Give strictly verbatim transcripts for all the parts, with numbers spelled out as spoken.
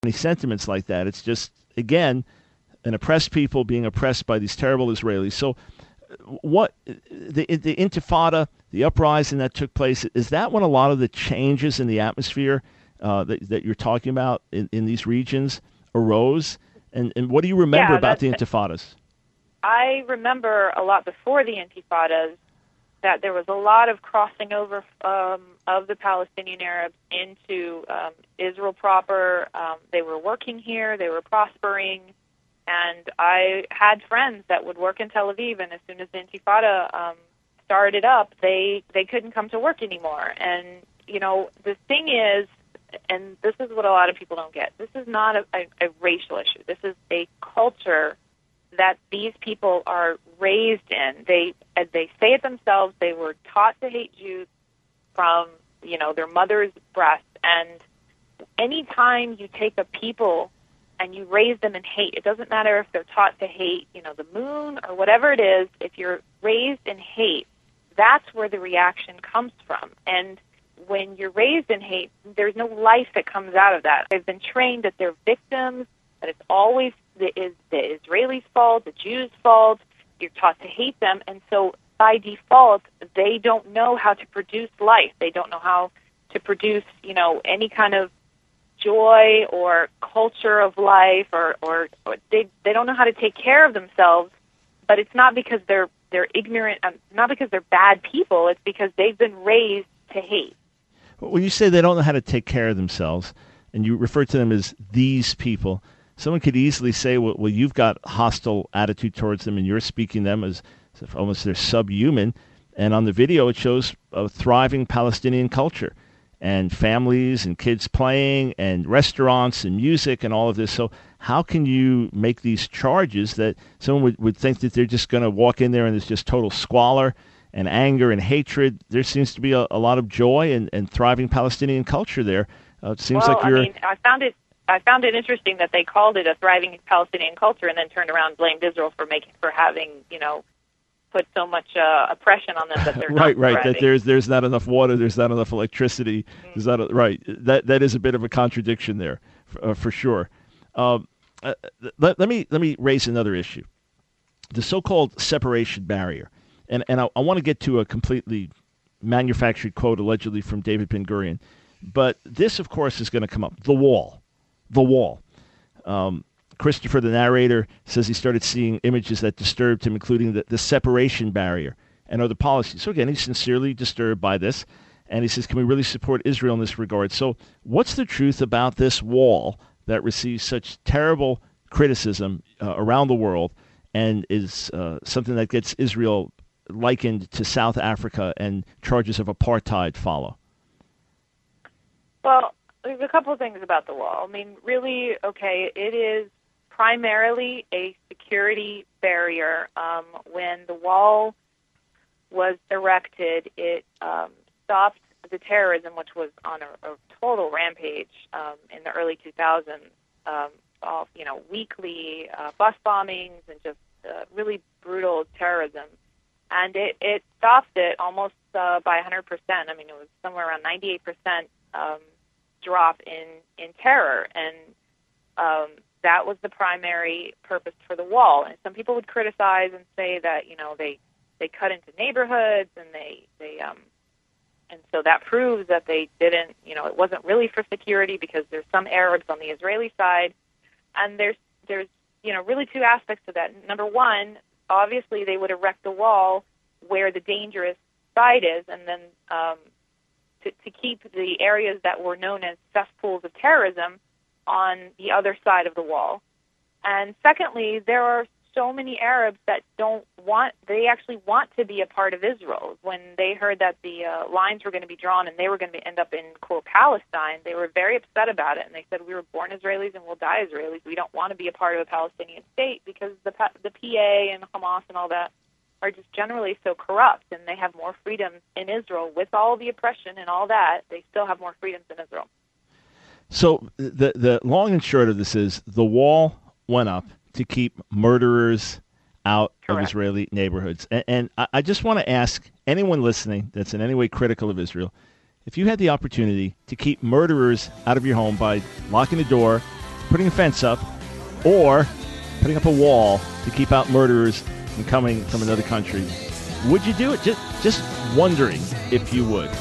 any sentiments like that. It's just, again, an oppressed people being oppressed by these terrible Israelis. So what the the Intifada, the uprising that took place, is that when a lot of the changes in the atmosphere uh, that, that you're talking about in, in these regions arose? And, and what do you remember Yeah, about the that's, Intifadas? I remember a lot before the Intifadas that there was a lot of crossing over um, of the Palestinian Arabs into um, Israel proper. Um, they were working here, they were prospering, and I had friends that would work in Tel Aviv, and as soon as the Intifada um, started up, they, they couldn't come to work anymore. And, you know, the thing is, and this is what a lot of people don't get, this is not a, a, a racial issue. This is a culture that these people are raised in. They, as they say it themselves, they were taught to hate Jews from, you know, their mother's breast. And anytime you take a people and you raise them in hate, it doesn't matter if they're taught to hate, you know, the moon or whatever it is, if you're raised in hate, that's where the reaction comes from. And when you're raised in hate, there's no life that comes out of that. They've been trained that they're victims, that it's always the, is the Israelis' fault, the Jews' fault. You're taught to hate them, and so by default, they don't know how to produce life. They don't know how to produce, you know, any kind of joy or culture of life, or, or, or they they don't know how to take care of themselves. But it's not because they're they're ignorant, um, not because they're bad people. It's because they've been raised to hate. When you say they don't know how to take care of themselves, and you refer to them as these people, someone could easily say, well, well, you've got hostile attitude towards them, and you're speaking them as, as if almost they're subhuman. And on the video, it shows a thriving Palestinian culture, and families and kids playing, and restaurants and music and all of this. So how can you make these charges that someone would, would think that they're just going to walk in there and there's just total squalor and anger and hatred? There seems to be a, a lot of joy and, and thriving Palestinian culture there. Uh, it seems well, like you're... I mean, I found it I found it interesting that they called it a thriving Palestinian culture and then turned around and blamed Israel for making for having, you know, put so much uh, oppression on them that they're right, not right. thriving. That there's there's not enough water, there's not enough electricity. Mm-hmm. There's not a, right. That that is a bit of a contradiction there, for, uh, for sure. Um, uh, let, let me let me raise another issue: the so-called separation barrier, and and I, I want to get to a completely manufactured quote allegedly from David Ben Gurion, but this, of course, is going to come up: the wall. The wall. Um, Christopher, the narrator, says he started seeing images that disturbed him, including the, the separation barrier and other policies. So again, he's sincerely disturbed by this, and he says, can we really support Israel in this regard? So what's the truth about this wall that receives such terrible criticism uh, around the world and is uh, something that gets Israel likened to South Africa, and charges of apartheid follow? Well, there's a couple of things about the wall. I mean, really, okay, it is primarily a security barrier. Um, when the wall was erected, it um, stopped the terrorism, which was on a, a total rampage um, in the early two thousands. Um, all, you know, weekly uh, bus bombings and just uh, really brutal terrorism. And it, it stopped it almost uh, by one hundred percent. I mean, it was somewhere around ninety-eight percent um, drop in, in terror, and um, that was the primary purpose for the wall. And some people would criticize and say that, you know, they, they cut into neighborhoods, and they, they um, and so that proves that they didn't, you know, it wasn't really for security, because there's some Arabs on the Israeli side, and there's, there's, you know, really two aspects to that. Number one, obviously they would erect the wall where the dangerous side is, and then um, To, to keep the areas that were known as cesspools of terrorism on the other side of the wall. And secondly, there are so many Arabs that don't want, they actually want to be a part of Israel. When they heard that the uh, lines were going to be drawn and they were going to end up in, quote, Palestine, they were very upset about it. And they said, we were born Israelis and we'll die Israelis. We don't want to be a part of a Palestinian state, because the, the P A and Hamas and all that are just generally so corrupt, and they have more freedoms in Israel. With all the oppression and all that, they still have more freedoms in Israel. So the the long and short of this is the wall went up to keep murderers out Correct. Of Israeli neighborhoods. And, and I, I just want to ask anyone listening that's in any way critical of Israel, if you had the opportunity to keep murderers out of your home by locking the door putting a fence up, or putting up a wall to keep out murderers from coming from another country. Would you do it? Just, just wondering if you would.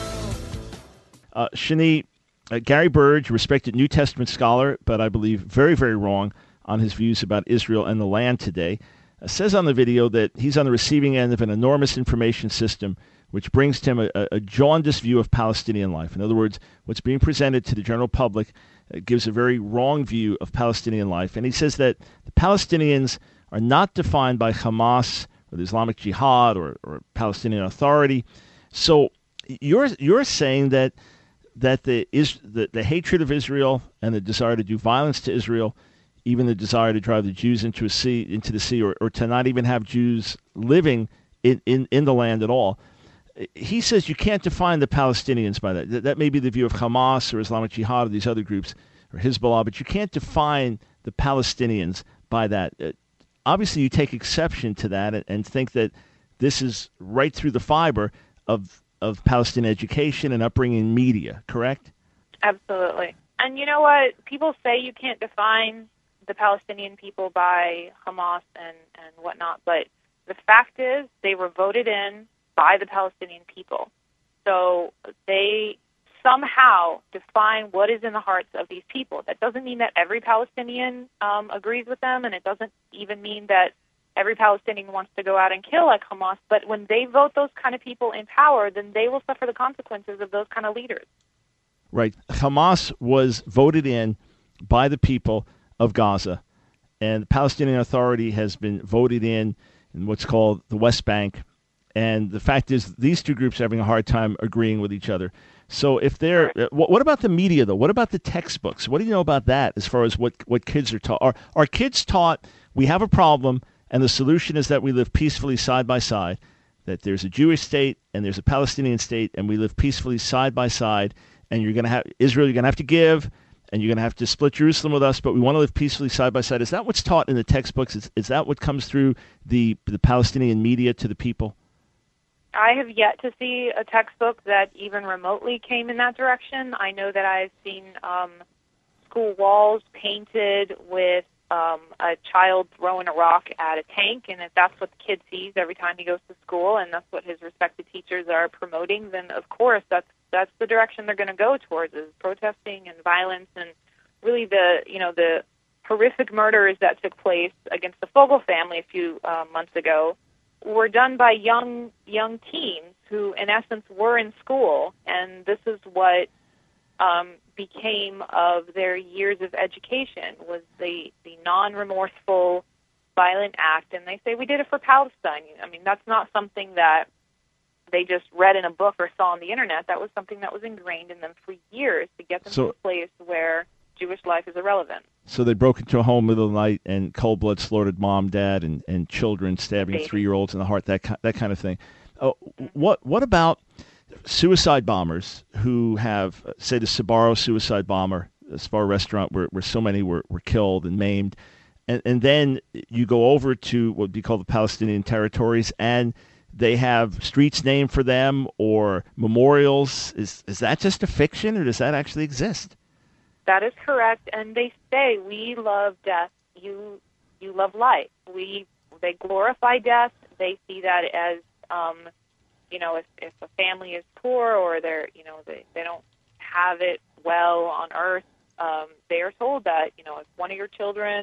Uh, Shani, uh, Gary Burge, respected New Testament scholar, but I believe very, very wrong on his views about Israel and the land today, uh, says on the video that he's on the receiving end of an enormous information system which brings to him a, a jaundiced view of Palestinian life. In other words, what's being presented to the general public uh, gives a very wrong view of Palestinian life. And he says that the Palestinians are not defined by Hamas or the Islamic Jihad or, or Palestinian Authority. So you're you're saying that that the is the, the hatred of Israel and the desire to do violence to Israel, even the desire to drive the Jews into a sea into the sea, or, or to not even have Jews living in, in, in the land at all. He says you can't define the Palestinians by that. That may be the view of Hamas or Islamic Jihad or these other groups or Hezbollah, but you can't define the Palestinians by that. Obviously, you take exception to that and, and think that this is right through the fiber of of Palestinian education and upbringing media, correct? Absolutely. And you know what? People say you can't define the Palestinian people by Hamas and, and whatnot, but the fact is they were voted in by the Palestinian people. So they somehow define what is in the hearts of these people. That doesn't mean that every Palestinian um, agrees with them, and it doesn't even mean that every Palestinian wants to go out and kill like Hamas, but when they vote those kind of people in power, then they will suffer the consequences of those kind of leaders. Right. Hamas was voted in by the people of Gaza, and the Palestinian Authority has been voted in in what's called the West Bank. And the fact is, these two groups are having a hard time agreeing with each other. So if they're, right. what, what about the media, though? What about the textbooks? What do you know about that as far as what, what kids are taught? Are, are kids taught we have a problem, and the solution is that we live peacefully side by side, that there's a Jewish state and there's a Palestinian state, and we live peacefully side by side, and you're going to have Israel, you're going to have to give, and you're going to have to split Jerusalem with us, but we want to live peacefully side by side. Is that what's taught in the textbooks? Is, is that what comes through the the Palestinian media to the people? I have yet to see a textbook that even remotely came in that direction. I know that I've seen um, school walls painted with Um, a child throwing a rock at a tank, and if that's what the kid sees every time he goes to school, and that's what his respected teachers are promoting, then of course that's that's the direction they're going to go towards, is protesting and violence, and really the you know the horrific murders that took place against the Fogel family a few uh, months ago were done by young young teens who, in essence, were in school, and this is what Um, became of their years of education, was the, the non-remorseful, violent act. And they say, we did it for Palestine. I mean, that's not something that they just read in a book or saw on the internet. That was something that was ingrained in them for years to get them so, to a place where Jewish life is irrelevant. So they broke into a home middle of the night and cold blood slaughtered mom, dad, and, and children, stabbing Baby. three-year-olds in the heart, that, that kind of thing. Oh, what what about suicide bombers who have, say, the Sbarro suicide bomber, the Sbarro restaurant where, where so many were, were killed and maimed, and, and then you go over to what would be called the Palestinian territories, and they have streets named for them or memorials. Is is that just a fiction, or does that actually exist? That is correct, and they say, we love death, you you love life. We They glorify death. They see that as um, you know, if, if a family is poor or they're, you know, they, they don't have it well on earth, um, they are told that, you know, if one of your children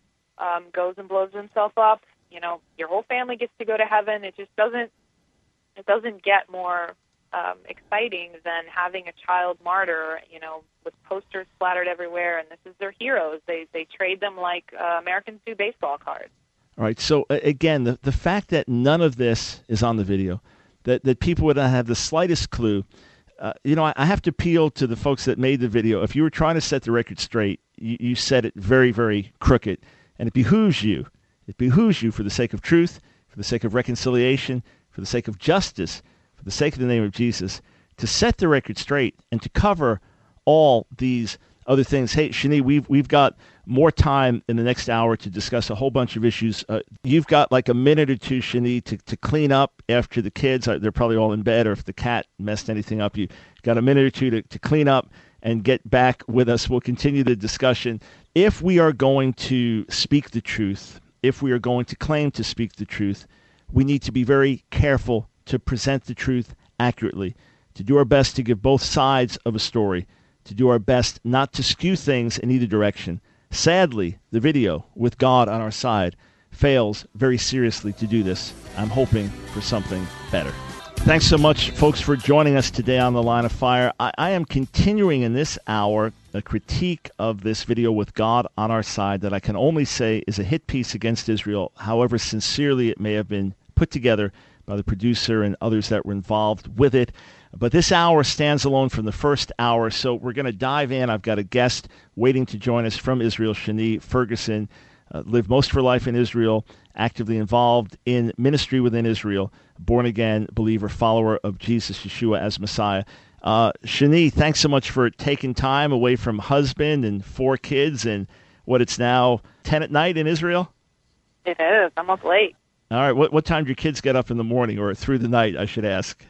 um, goes and blows himself up, you know, your whole family gets to go to heaven. It just doesn't, it doesn't get more um, exciting than having a child martyr, you know, with posters splattered everywhere, and this is their heroes. They, they trade them like uh, Americans do baseball cards. All right. So, uh, again, the, the fact that none of this is on the video, that, that people would not have the slightest clue. Uh, you know, I, I have to appeal to the folks that made the video. If you were trying to set the record straight, you, you set it very, very crooked. And it behooves you, it behooves you for the sake of truth, for the sake of reconciliation, for the sake of justice, for the sake of the name of Jesus, to set the record straight and to cover all these other things. Hey, Shani, we've, we've got more time in the next hour to discuss a whole bunch of issues. Uh, you've got like a minute or two, Shani, to, to clean up after the kids. Uh, they're probably all in bed, or if the cat messed anything up, you've got a minute or two to, to clean up and get back with us. We'll continue the discussion. If we are going to speak the truth, if we are going to claim to speak the truth, we need to be very careful to present the truth accurately, to do our best to give both sides of a story, to do our best not to skew things in either direction. Sadly, the video, With God on Our Side, fails very seriously to do this. I'm hoping for something better. Thanks so much, folks, for joining us today on The Line of Fire. I, I am continuing in this hour a critique of this video, With God on Our Side, that I can only say is a hit piece against Israel, however sincerely it may have been put together by the producer and others that were involved with it. But this hour stands alone from the first hour, so we're going to dive in. I've got a guest waiting to join us from Israel, Shani Ferguson, uh, lived most of her life in Israel, actively involved in ministry within Israel, born-again believer, follower of Jesus Yeshua as Messiah. Uh, Shani, thanks so much for taking time away from husband and four kids and what it's now ten at night in Israel? It is. Almost late. All right. What, what time do your kids get up in the morning or through the night, I should ask?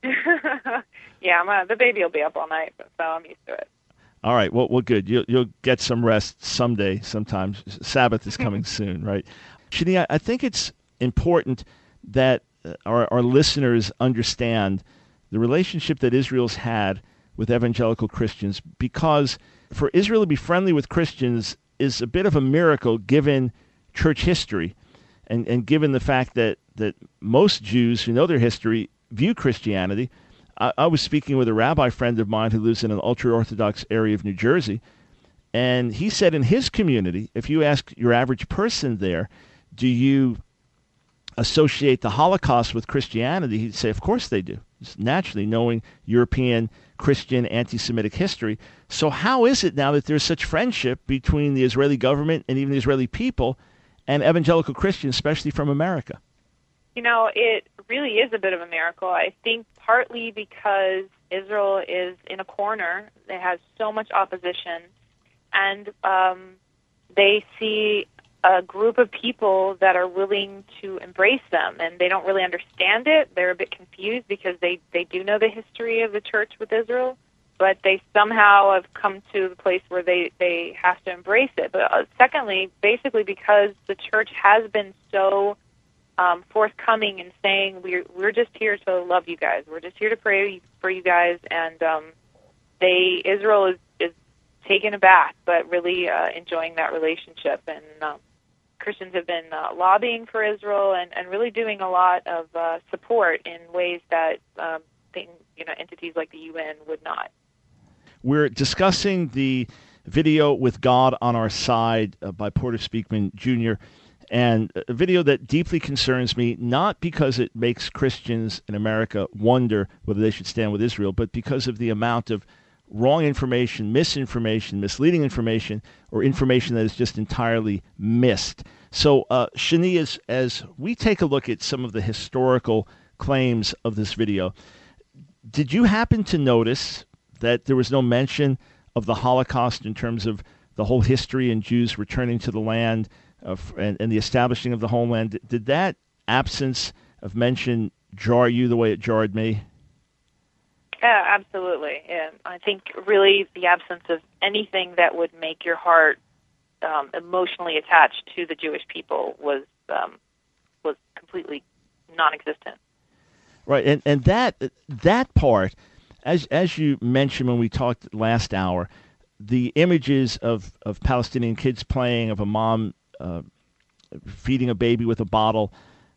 Yeah, I'm a, the baby will be up all night, so I'm used to it. All right. Well, well, good. You'll, you'll get some rest someday, sometimes. Sabbath is coming soon, right? Shani, I, I think it's important that our, our listeners understand the relationship that Israel's had with evangelical Christians, because for Israel to be friendly with Christians is a bit of a miracle given church history and, and given the fact that, that most Jews who know their history view Christianity. I, I was speaking with a rabbi friend of mine who lives in an ultra-Orthodox area of New Jersey, and he said in his community, if you ask your average person there, do you associate the Holocaust with Christianity, he'd say, of course they do. Just naturally, knowing European, Christian, anti-Semitic history. So how is it now that there's such friendship between the Israeli government and even the Israeli people and evangelical Christians, especially from America? You know, it really is a bit of a miracle. I think partly because Israel is in a corner. It has so much opposition, and um, they see a group of people that are willing to embrace them, and they don't really understand it. They're a bit confused because they, they do know the history of the church with Israel, but they somehow have come to the place where they, they have to embrace it. But uh, secondly, basically because the church has been so um, forthcoming in saying we're we're just here to love you guys. We're just here to pray for you guys, and um, they Israel is, is taken aback, but really uh, enjoying that relationship. And um, Christians have been uh, lobbying for Israel and, and really doing a lot of uh, support in ways that um, things, you know, entities like the U N would not. We're discussing the video With God on Our Side uh, by Porter Speakman Junior, and a video that deeply concerns me, not because it makes Christians in America wonder whether they should stand with Israel, but because of the amount of wrong information, misinformation, misleading information, or information that is just entirely missed. So, uh, Shani, as, as we take a look at some of the historical claims of this video, did you happen to notice that there was no mention of the Holocaust in terms of the whole history and Jews returning to the land of, and, and the establishing of the homeland? Did that absence of mention jar you the way it jarred me? Yeah, absolutely. And I think really the absence of anything that would make your heart um, emotionally attached to the Jewish people was um, was completely non-existent. Right, and and that that part, as as you mentioned when we talked last hour, the images of, of Palestinian kids playing, of a mom uh, feeding a baby with a bottle,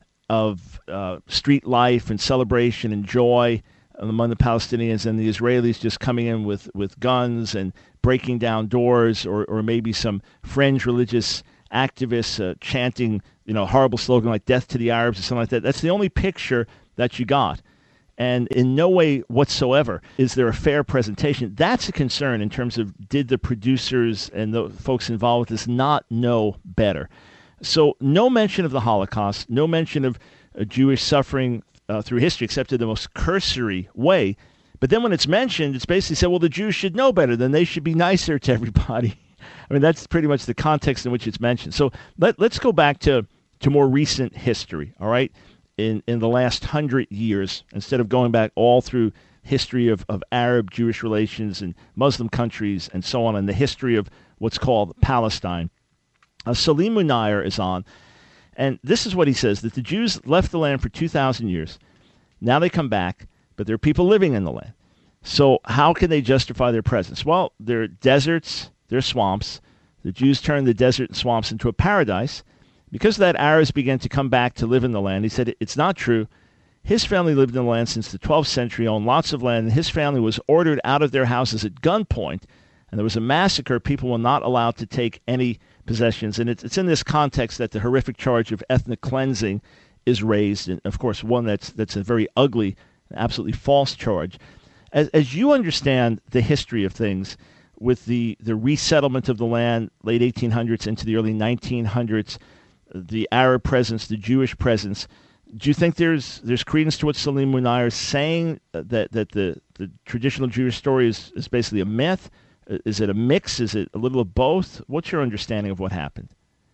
of uh, street life and celebration and joy among the Palestinians, and the Israelis just coming in with, with guns and breaking down doors, or, or maybe some fringe religious activists uh, chanting, you know, a horrible slogan like "Death to the Arabs" or something like that. That's the only picture that you got. And in no way whatsoever is there a fair presentation. That's a concern in terms of, did the producers and the folks involved with this not know better? So no mention of the Holocaust, no mention of uh, Jewish suffering uh, through history, except in the most cursory way. But then when it's mentioned, it's basically said, well, the Jews should know better, then they should be nicer to everybody. I mean, that's pretty much the context in which it's mentioned. So let, let's go back to, to more recent history, all right? In in the last hundred years, instead of going back all through history of, of Arab-Jewish relations and Muslim countries and so on, and the history of what's called Palestine. Uh, Salim Munayer is on, and this is what he says, that the Jews left the land for two thousand years. Now they come back, but there are people living in the land. So how can they justify their presence? Well, there are deserts, there are swamps. The Jews turned the desert and swamps into a paradise. Because of that, Arabs began to come back to live in the land. He said it's not true. His family lived in the land since the twelfth century, owned lots of land, and his family was ordered out of their houses at gunpoint, and there was a massacre. People were not allowed to take any possessions, and it's, it's in this context that the horrific charge of ethnic cleansing is raised, and of course one that's that's a very ugly, absolutely false charge. As, as you understand the history of things, with the, the resettlement of the land, late eighteen hundreds into the early nineteen hundreds, the Arab presence, the Jewish presence, do you think there's there's credence to what Salim Munayer is saying, uh, that, that the, the traditional Jewish story is, is basically a myth? Uh, Is it a mix? Is it a little of both? What's your understanding of what happened?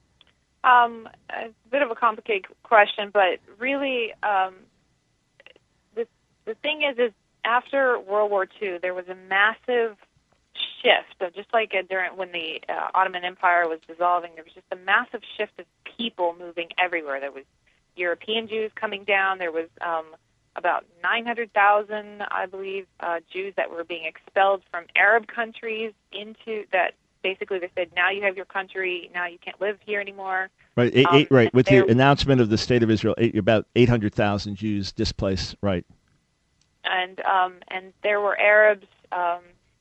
Um, a bit of a complicated question, but really, um, the the thing is, is after World War Two, there was a massive shift. So just like uh, during when the uh, Ottoman Empire was dissolving, there was just a massive shift of people moving everywhere. There was European Jews coming down. There was um, about nine hundred thousand, I believe, uh, Jews that were being expelled from Arab countries into that. Basically, they said, now you have your country, now you can't live here anymore. Right, eight, um, eight, right. With there, the announcement of the State of Israel, eight, about eight hundred thousand Jews displaced, right. And um, and there were Arabs um,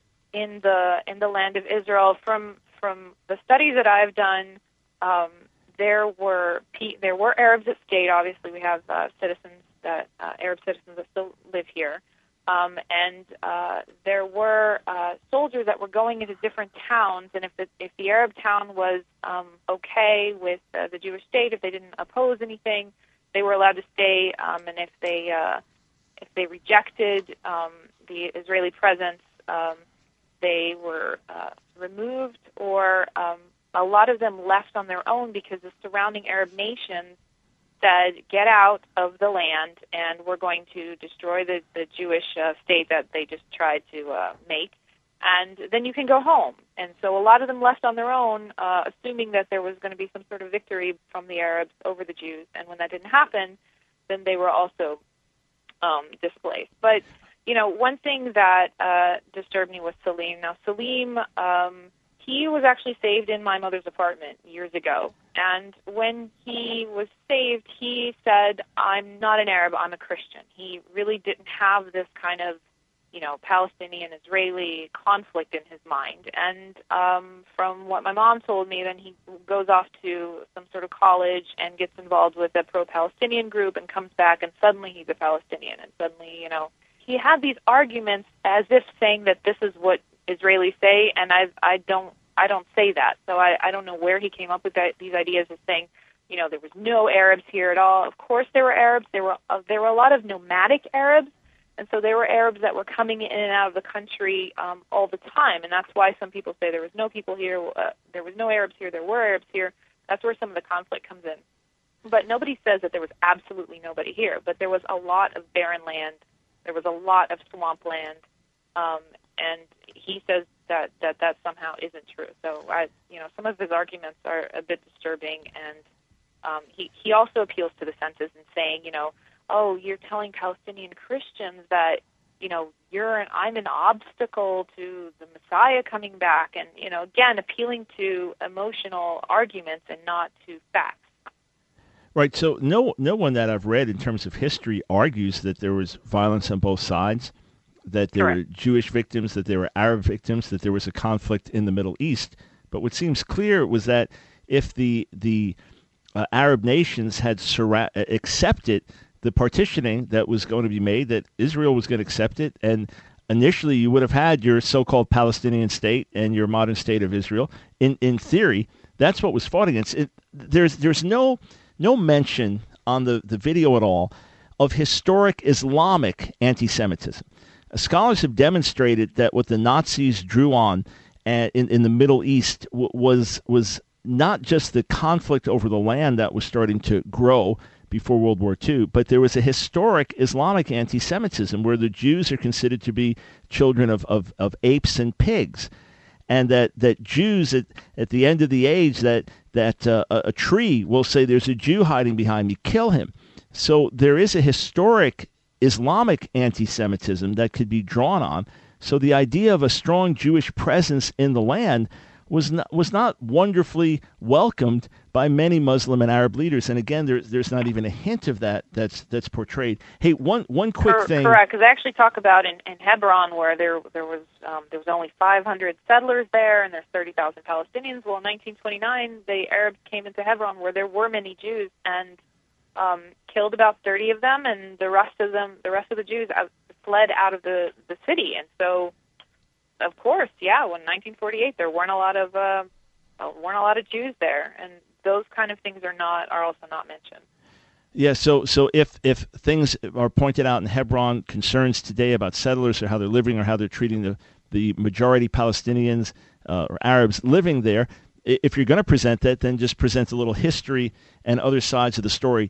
in the in the land of Israel. From from the studies that I've done, um, there were there were Arabs that stayed. Obviously, we have uh, citizens that uh, Arab citizens that still live here. Um, and uh, there were uh, soldiers that were going into different towns, and if the, if the Arab town was um, okay with uh, the Jewish state, if they didn't oppose anything, they were allowed to stay. Um, and if they uh, if they rejected um, the Israeli presence, um, they were uh, removed, or um, a lot of them left on their own because the surrounding Arab nations said, get out of the land, and we're going to destroy the, the Jewish uh, state that they just tried to uh, make, and then you can go home. And so a lot of them left on their own, uh, assuming that there was going to be some sort of victory from the Arabs over the Jews. And when that didn't happen, then they were also um, displaced. But, you know, one thing that uh, disturbed me was Salim. Now, Salim, um, he was actually saved in my mother's apartment years ago. And when he was saved, he said, I'm not an Arab, I'm a Christian. He really didn't have this kind of, you know, Palestinian-Israeli conflict in his mind. And um, from what my mom told me, then he goes off to some sort of college and gets involved with a pro-Palestinian group and comes back, and suddenly he's a Palestinian. And suddenly, you know, he had these arguments as if saying that this is what Israelis say, and I I don't I don't say that. So I, I don't know where he came up with that, these ideas of saying, you know, there was no Arabs here at all. Of course there were Arabs. There were uh, there were a lot of nomadic Arabs, and so there were Arabs that were coming in and out of the country um, all the time, and that's why some people say there was no people here, uh, there was no Arabs here, there were Arabs here. That's where some of the conflict comes in. But nobody says that there was absolutely nobody here, but there was a lot of barren land. There was a lot of swampland, um, and he says that, that that somehow isn't true. So, I, you know, some of his arguments are a bit disturbing, and um, he, he also appeals to the senses in saying, you know, oh, you're telling Palestinian Christians that, you know, you're an, I'm an obstacle to the Messiah coming back, and, you know, again, appealing to emotional arguments and not to facts. Right. So no no one that I've read in terms of history argues that there was violence on both sides, that there Correct. were Jewish victims, that there were Arab victims, that there was a conflict in the Middle East. But what seems clear was that if the the uh, Arab nations had surra- accepted the partitioning that was going to be made, that Israel was going to accept it, and initially you would have had your so-called Palestinian state and your modern state of Israel. In in theory, that's what was fought against. It, there's there's no no mention on the, the video at all of historic Islamic anti-Semitism. Uh, scholars have demonstrated that what the Nazis drew on uh, in, in the Middle East w- was was not just the conflict over the land that was starting to grow before World War Two, but there was a historic Islamic anti-Semitism where the Jews are considered to be children of, of, of apes and pigs, and that, that Jews at, at the end of the age, that, that uh, a, a tree will say, there's a Jew hiding behind me, kill him. So there is a historic Islamic anti-Semitism that could be drawn on. So the idea of a strong Jewish presence in the land was not, was not wonderfully welcomed by many Muslim and Arab leaders. And again, there, there's not even a hint of that that's that's portrayed. Hey, one one quick Cor- thing. Correct, because they actually talk about in, in Hebron where there there was um, there was only five hundred settlers there, and there's thirty thousand Palestinians. Well, in nineteen twenty-nine, the Arabs came into Hebron where there were many Jews and um, killed about thirty of them, and the rest of them, the rest of the Jews, out, fled out of the, the city. And so, of course, yeah, when nineteen forty-eight, there weren't a lot of uh, weren't a lot of Jews there, and those kind of things are not are also not mentioned. Yeah, so so if if things are pointed out in Hebron, concerns today about settlers or how they're living or how they're treating the the majority Palestinians uh, or Arabs living there, if you're going to present that, then just present a little history and other sides of the story.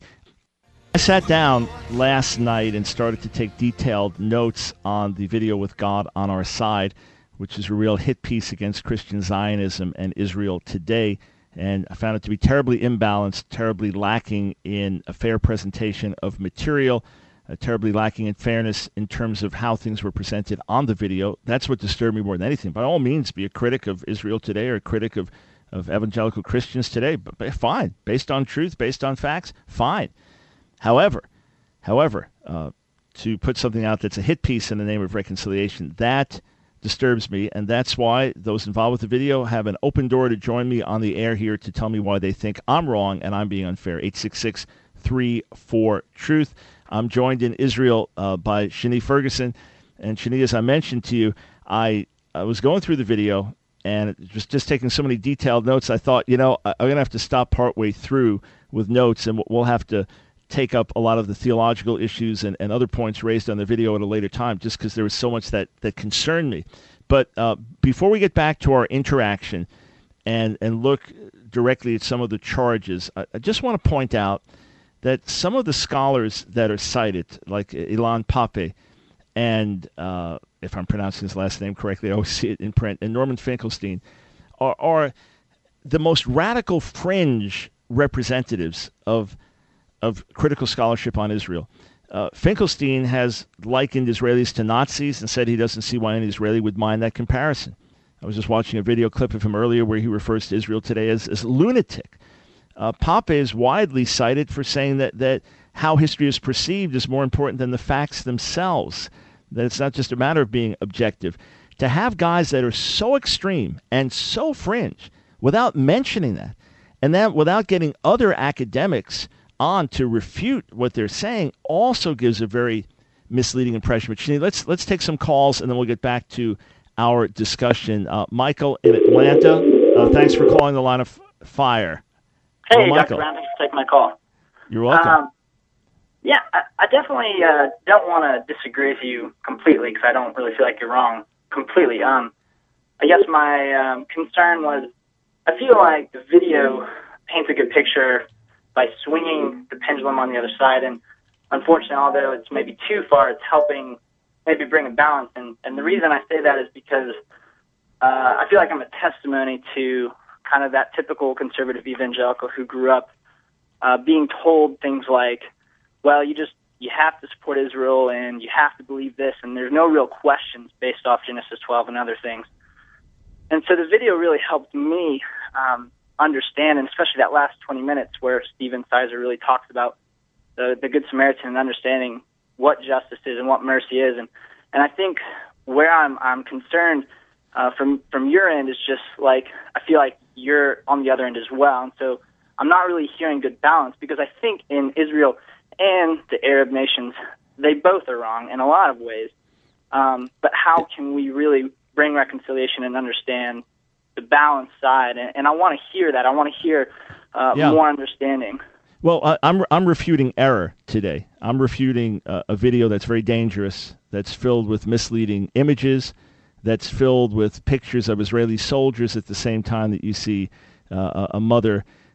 I sat down last night and started to take detailed notes on the video with God on Our Side, which is a real hit piece against Christian Zionism and Israel today. And I found it to be terribly imbalanced, terribly lacking in a fair presentation of material, uh, terribly lacking in fairness in terms of how things were presented on the video. That's what disturbed me more than anything. By all means, be a critic of Israel today or a critic of, of evangelical Christians today. But, but fine, based on truth, based on facts, fine. However, however, uh, to put something out that's a hit piece in the name of reconciliation, that disturbs me, and that's why those involved with the video have an open door to join me on the air here to tell me why they think I'm wrong and I'm being unfair. eight six six, three four, truth. I'm joined in Israel uh, by Shani Ferguson. And Shani, as I mentioned to you, I, I was going through the video and just, just taking so many detailed notes, I thought, you know, I'm going to have to stop partway through with notes, and we'll have to take up a lot of the theological issues and, and other points raised on the video at a later time, just because there was so much that, that concerned me. But uh, before we get back to our interaction and, and look directly at some of the charges, I, I just want to point out that some of the scholars that are cited, like Ilan Pappé and, uh, if I'm pronouncing his last name correctly, I always see it in print, and Norman Finkelstein, are, are the most radical fringe representatives of of critical scholarship on Israel. Uh, Finkelstein has likened Israelis to Nazis and said he doesn't see why any Israeli would mind that comparison. I was just watching a video clip of him earlier where he refers to Israel today as, as lunatic. Uh, Pape is widely cited for saying that, that how history is perceived is more important than the facts themselves, that it's not just a matter of being objective. To have guys that are so extreme and so fringe without mentioning that, and then without getting other academics on to refute what they're saying, also gives a very misleading impression. But Shani, let's let's take some calls and then we'll get back to our discussion. Uh, Michael in Atlanta, uh, thanks for calling the line of fire. Hey, Hello, Doctor Brown, thanks for taking my call. You're welcome. Um, yeah, I, I definitely uh, don't want to disagree with you completely because I don't really feel like you're wrong completely. Um, I guess my um, concern was I feel like the video paints a good picture by swinging the pendulum on the other side. And unfortunately, although it's maybe too far, it's helping maybe bring a balance. And, and the reason I say that is because uh, I feel like I'm a testimony to kind of that typical conservative evangelical who grew up uh, being told things like, well, you just, you have to support Israel and you have to believe this, and there's no real questions based off Genesis twelve and other things. And so the video really helped me um, understand, and especially that last twenty minutes where Stephen Sizer really talks about the, the Good Samaritan and understanding what justice is and what mercy is. And, and I think where I'm, I'm concerned uh, from, from your end is just like, I feel like you're on the other end as well. And so I'm not really hearing good balance because I think in Israel and the Arab nations, they both are wrong in a lot of ways. Um, but how can we really bring reconciliation and understand the balanced side? And, and I want to hear that. I want to hear uh, yeah. more understanding. Well, I, I'm I'm refuting error today. I'm refuting uh, a video that's very dangerous, that's filled with misleading images, that's filled with pictures of Israeli soldiers at the same time that you see uh, a mother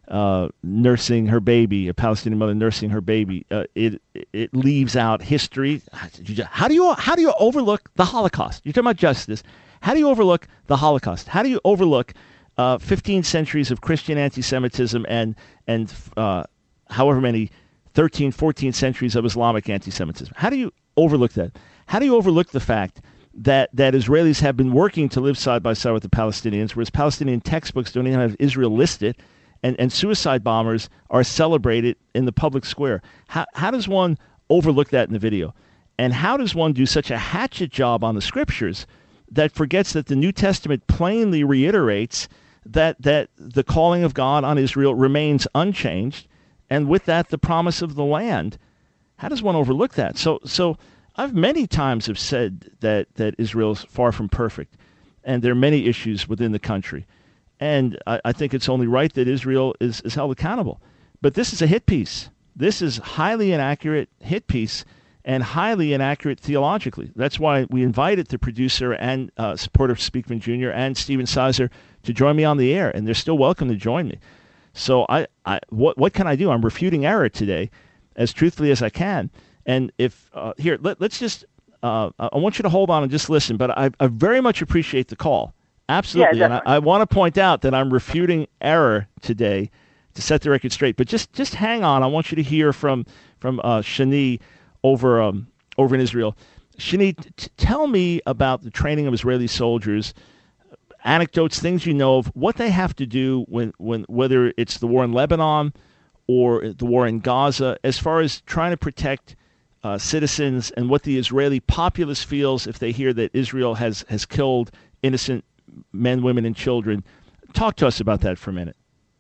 uh, nursing her baby, a Palestinian mother nursing her baby. Uh, it it leaves out history. How do you how do you overlook the Holocaust? You're talking about justice. How do you overlook the Holocaust? How do you overlook uh, fifteen centuries of Christian anti-Semitism and and uh, however many thirteen, fourteen centuries of Islamic anti-Semitism? How do you overlook that? How do you overlook the fact that that Israelis have been working to live side by side with the Palestinians, whereas Palestinian textbooks don't even have Israel listed, and, and suicide bombers are celebrated in the public square? How, how does one overlook that in the video? And how does one do such a hatchet job on the scriptures that forgets that the New Testament plainly reiterates that that the calling of God on Israel remains unchanged, and with that, the promise of the land? How does one overlook that? So so I've many times have said that, that Israel's far from perfect, and there are many issues within the country. And I, I think it's only right that Israel is, is held accountable. But this is a hit piece. This is highly inaccurate hit piece and highly inaccurate theologically. That's why we invited the producer and uh, supporter of Speakman Junior and Stephen Sizer to join me on the air, and they're still welcome to join me. So I, I what, what can I do? I'm refuting error today as truthfully as I can. And if, uh, here, let, let's just, uh, I want you to hold on and just listen, but I, I very much appreciate the call. Absolutely. Yeah, and I, I want to point out that I'm refuting error today to set the record straight. But just, just hang on. I want you to hear from, from uh, Shani over, um, over in Israel. Shani, t- tell me about the training of Israeli soldiers, anecdotes, things you know of, what they have to do when, when whether it's the war in Lebanon or the war in Gaza, as far as trying to protect Uh, citizens, and what the Israeli populace feels if they hear that Israel has, has killed innocent men, women, and children. Talk to us about that for a minute.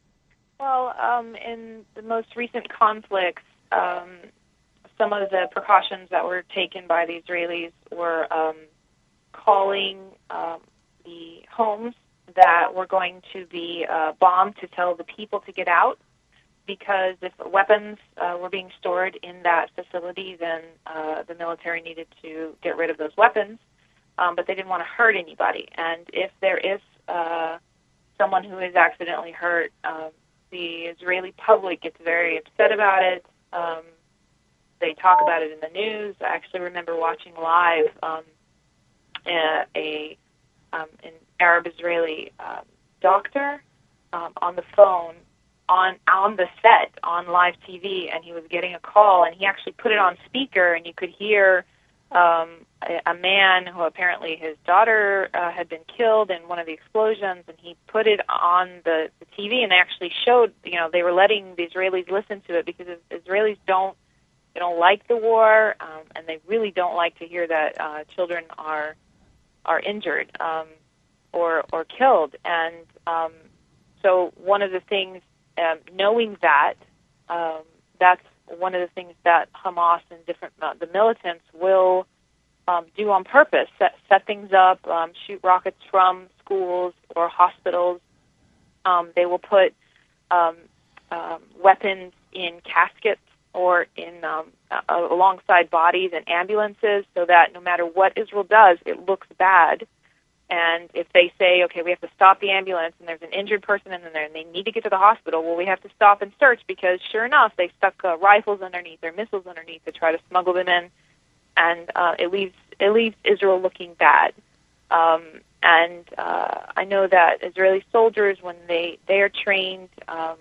Well, um, in the most recent conflicts, um, some of the precautions that were taken by the Israelis were um, calling um, the homes that were going to be uh, bombed to tell the people to get out, because if weapons uh, were being stored in that facility, then uh, the military needed to get rid of those weapons, um, but they didn't want to hurt anybody. And if there is uh, someone who is accidentally hurt, um, the Israeli public gets very upset about it. Um, they talk about it in the news. I actually remember watching live um, a, a um, an Arab-Israeli um, doctor um, on the phone on on the set on live T V, and he was getting a call, and he actually put it on speaker, and you could hear um, a, a man who apparently his daughter uh, had been killed in one of the explosions, and he put it on the, the T V, and they actually showed, you know, they were letting the Israelis listen to it, because Israelis don't they don't like the war, um, and they really don't like to hear that uh, children are are injured um, or or killed, and um, so one of the things. Um, knowing that, um, that's one of the things that Hamas and different uh, the militants will um, do on purpose: set, set things up, um, shoot rockets from schools or hospitals. Um, they will put um, um, weapons in caskets or in um, uh, alongside bodies and ambulances, so that no matter what Israel does, it looks bad. And if they say, okay, we have to stop the ambulance and there's an injured person in there and they need to get to the hospital, well, we have to stop and search, because sure enough, they stuck uh, rifles underneath or missiles underneath to try to smuggle them in, and uh, it leaves it leaves Israel looking bad. Um, and uh, I know that Israeli soldiers, when they, they are trained um,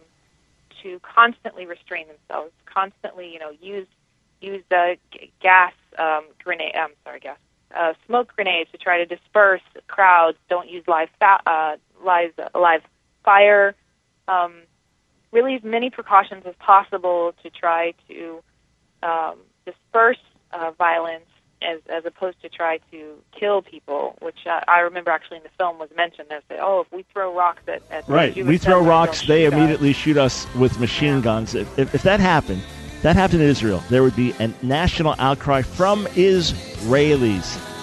to constantly restrain themselves, constantly, you know, use use the g- gas um, grenade. I'm sorry, gas. Uh, smoke grenades to try to disperse crowds. Don't use live fa- uh, live live fire. Um, really, as many precautions as possible to try to um, disperse uh, violence, as as opposed to try to kill people. Which uh, I remember actually in the film was mentioned. They say, "Oh, if we throw rocks at, at right, Jewish we throw settlers, rocks, they'll they shoot immediately us." shoot us with machine Yeah. guns." If, if if that happened, that happened in Israel, there would be a national outcry from Israelis.